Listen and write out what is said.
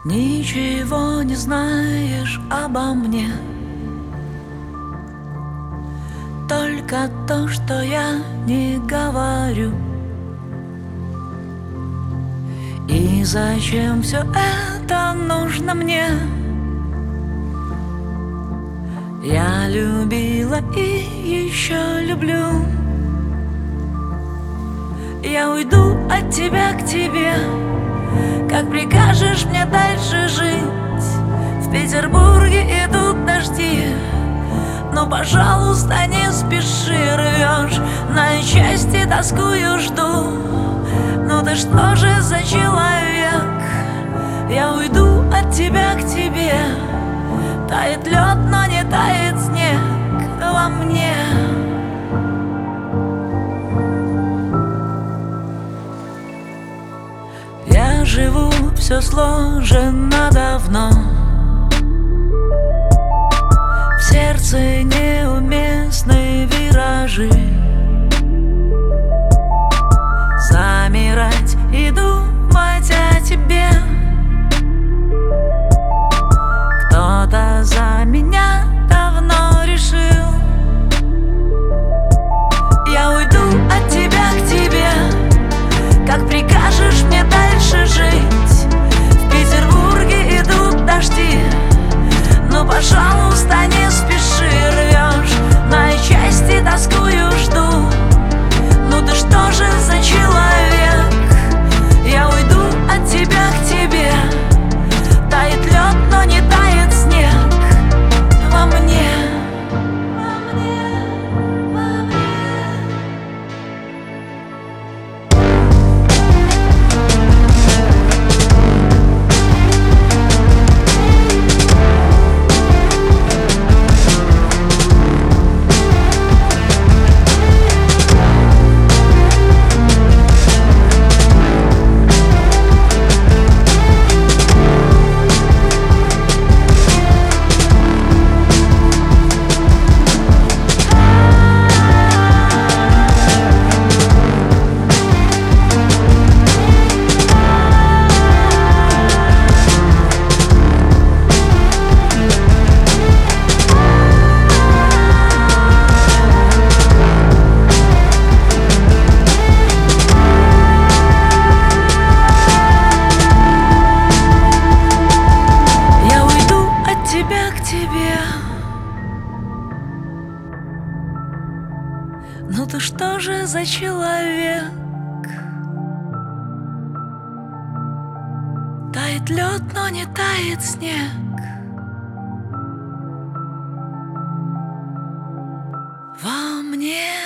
Ничего не знаешь обо мне, только то, что я не говорю. И зачем все это нужно мне? Я любила и еще люблю. Я уйду от тебя к тебе, как прикажешь мне дальше жить. В Петербурге идут дожди, но, пожалуйста, не спеши. Рвешь на части, тоскую, жду. Ну ты что же за человек? Я уйду от тебя к тебе. Тает лед, но не тает снег во мне. Я живу, все сложено давно. В сердце неуместные виражи. Замирать и думать о тебе. Кто-то за меня давно решил. Я уйду от тебя к тебе, как прикажешь мне дальше жить. В Петербурге идут дожди, но, пожалуйста, не спеши. Рвешь на части, тоскую, жду. Ну ты что же за человек? Я уйду от тебя к тебе. Тает лед, но не тает снег во мне. Ну ты что же за человек? Тает лед, но не тает снег во мне.